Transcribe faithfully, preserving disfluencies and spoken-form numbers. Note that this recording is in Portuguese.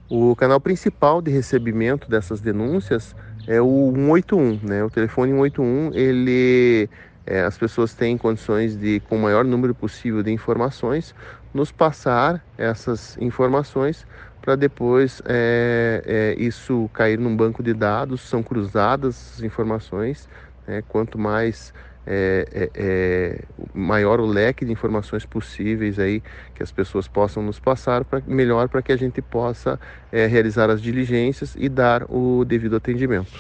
O canal principal de recebimento dessas denúncias é o um oito um, né? O telefone um oito um, ele, é, as pessoas têm condições de, com o maior número possível de informações, nos passar essas informações para depois é, é, isso cair num banco de dados, são cruzadas as informações, né? Quanto mais é, é, é, maior o leque de informações possíveis aí que as pessoas possam nos passar, pra, melhor para que a gente possa é, realizar as diligências e dar o devido atendimento.